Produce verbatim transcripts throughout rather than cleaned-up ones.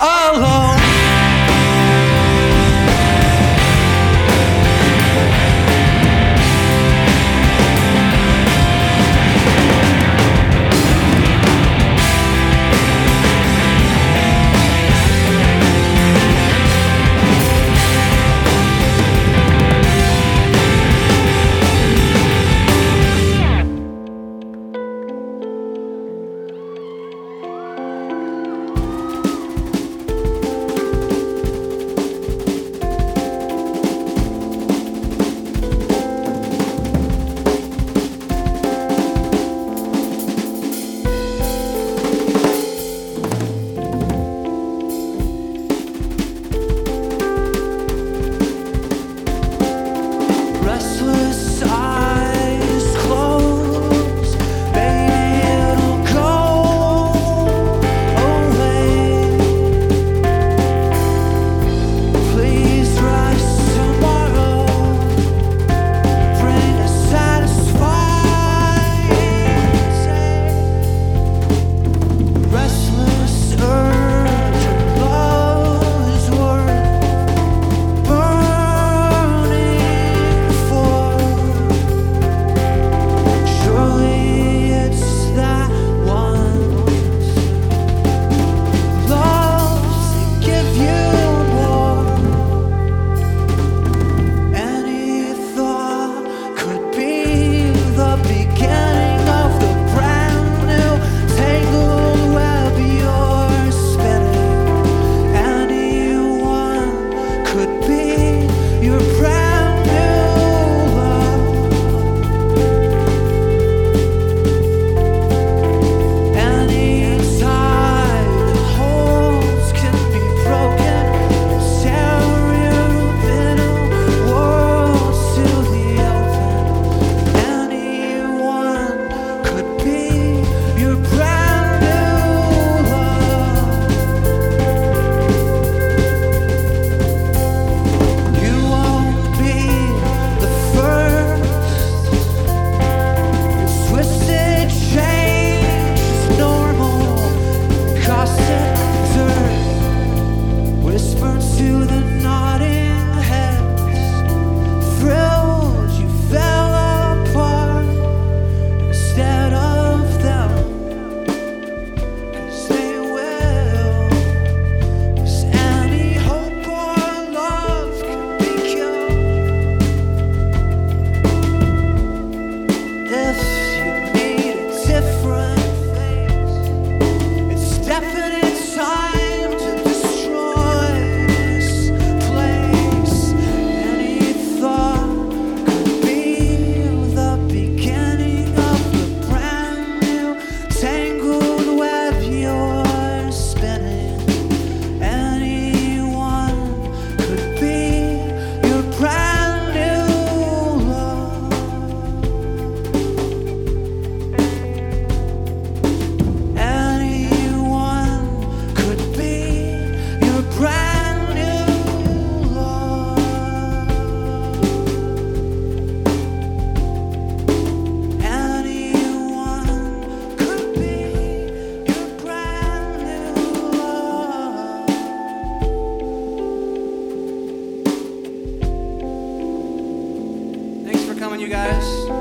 alone. Restless eyes close, baby, it'll go away. Please rise tomorrow, bring a satisfying day. Restless urge of love is worth burning. Surely it's that once loves to give you more. Any thought could be the beginning of the brand new tangled web you're spinning. Anyone could be your brand new love. Any tie that holds can be broken. Tear your bitter worlds to the open. Anyone could be your brand new love. You won't be the first. Twisted change is normal. Caustic dirt whispered to the nodding heads. Thrilled you fell apart instead of them. 'Cause they will. 'Cause any hope or love can be killed. If you need a different face, it's definite time to destroy this place. Any thought could be the beginning of the brand new tangled web you're spinning. Anyone could be your brand new love. Anyone could be your brand new love. Anyone could be your brand new love. Thanks for coming, you guys.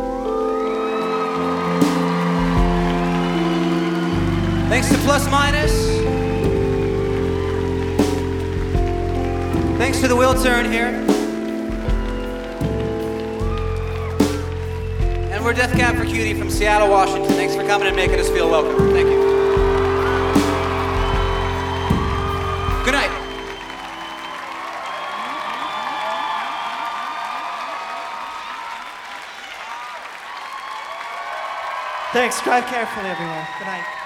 Thanks to Plus Minus. Thanks to the Will Turn here. And we're Death Cab for Cutie from Seattle, Washington. Thanks for coming and making us feel welcome. Thank you. Good night. Thanks. Drive carefully, everyone. Good night.